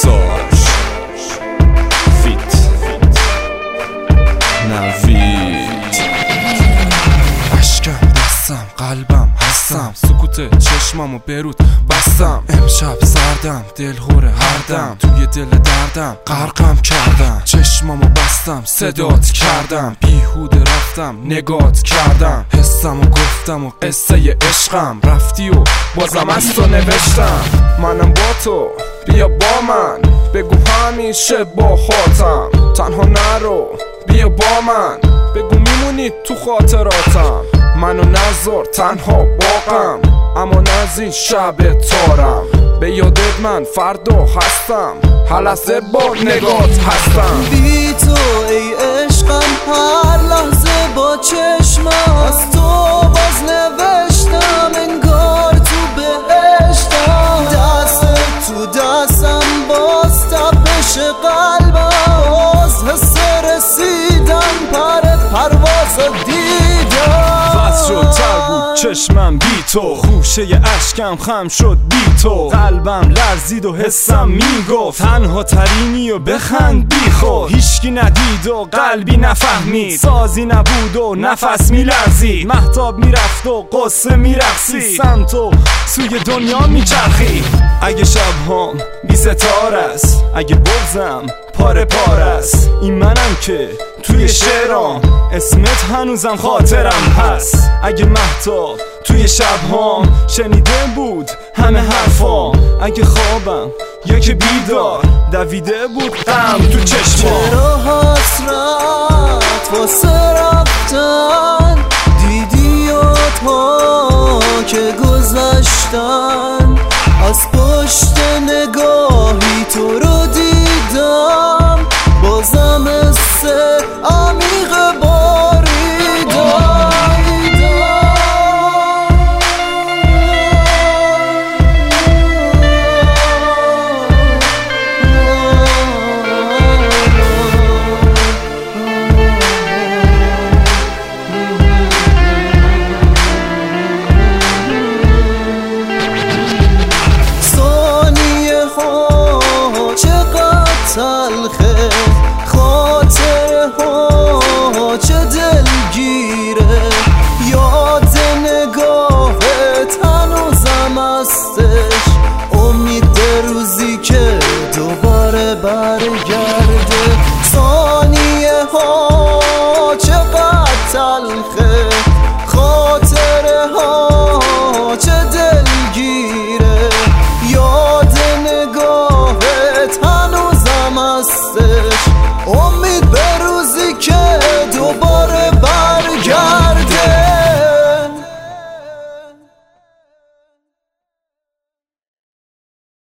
میکساژ فیت نوید. اشکم دستم قلبم هستم، سکوت چشمامو برود بستم. امشب سردم دلهوره هر دم، توی دل دردم غرقم کردم. چشمامو بستم صدات کردم، بیهوده رفتم نگات کردم. حسمو گفتم و قصه عشقم، رفتی و بازم از تو نوشتم. منم با تو بیا با من، بگو همیشه با خاطرم. تنها نرو بیا با من، بگو میمونی تو خاطراتم. منو نذار تنها باقم، اما از این شب تارم. به یادت من فردا هستم، هر لحظه با نگات هستم. بی تو ای عشقم هر لحظه با چشمم، از تو باز نوشتم انگار تو بهشتم. دست تو دستم باز تپش قلبم، باز حس رسیدم پرواز دیدم. بس شد تر بود چشمم بی تو، خوشه اشکم خم شد بی تو. قلبم لرزید و حسم میگفت تنها ترینی و بخند بی خود. هیچکی ندید و قلبی نفهمید، سازی نبود و نفس میلرزید. مهتاب میرفت و قصه میرقصید، سمت و سوی دنیا میچرخید. اگه شبهام بی ستاره است، اگه بغضم پاره پاره است، این منم که توی شعرام اسمت هنوزم خاطرم هست. اگه مهتاب توی شبهام شنیده بود همه حرفام، اگه خوابم یا که بیدار دویده بود غم تو چشمام. چرا حسرت واسه رفتن، دیدی یادها که گذشتن. از پشت نگاهی تو رو دیدم، بازم حس عمیق باریدم. تلخه خاطره ها چه دلگیره، یاد نگاهت هنوزم هستش. امید روزی که دوباره برگرده. ثانیه ها چقدر تلخه